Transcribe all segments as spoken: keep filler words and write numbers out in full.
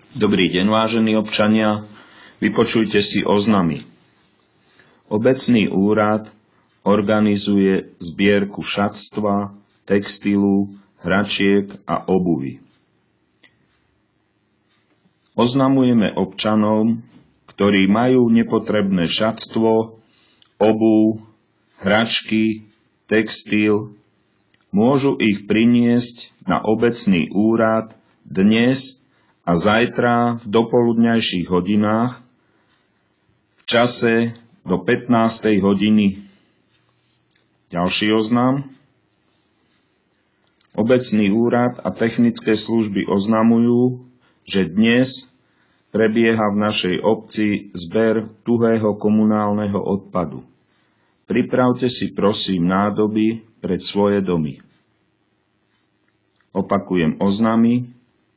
Dobrý deň, vážení občania, vypočujte si oznamy. Obecný úrad organizuje zbierku šatstva, textilu, hračiek a obuvy. Oznamujeme občanom, ktorí majú nepotrebné šatstvo, obuv, hračky, textil, môžu ich priniesť na obecný úrad dnes a zajtra v dopoludňajších hodinách v čase do pätnástej hodiny. Ďalší oznam. Obecný úrad a technické služby oznamujú, že dnes prebieha v našej obci zber tuhého komunálneho odpadu. Pripravte si prosím nádoby pred svoje domy. Opakujem oznamy.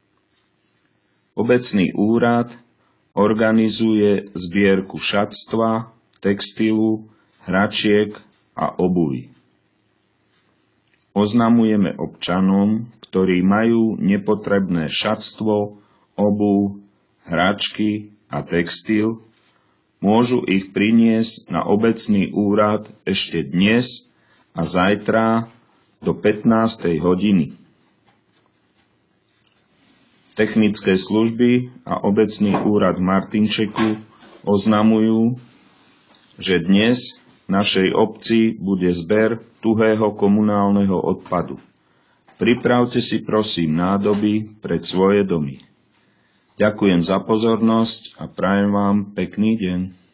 Obecný úrad organizuje zbierku šatstva, textilu, hračiek a obuvy. Oznamujeme občanom, ktorí majú nepotrebné šatstvo, obuv, hračky a textil, môžu ich priniesť na obecný úrad ešte dnes a zajtra do pätnástej hodiny. Technické služby a obecný úrad v Martinčeku oznamujú, že dnes v našej obci bude zber tuhého komunálneho odpadu. Pripravte si prosím nádoby pred svoje domy. Ďakujem za pozornosť a prajem vám pekný deň.